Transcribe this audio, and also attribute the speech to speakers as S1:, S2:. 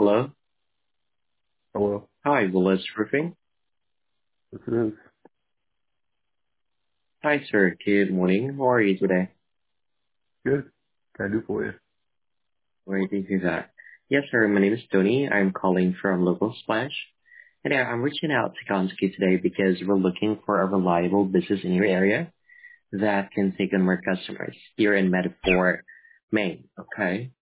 S1: Hello.
S2: Hello.
S1: Hi, Willis Roofing.
S2: This is
S1: Hi, sir. Good morning. How are you today?
S2: good. Can I do for you?
S1: Great to hear that. Yes, sir. My name is Tony. I'm calling from Local Splash. And I'm reaching out to Konski today because we're looking for a reliable business in your area that can take on more customers here in Medford, Maine. Okay.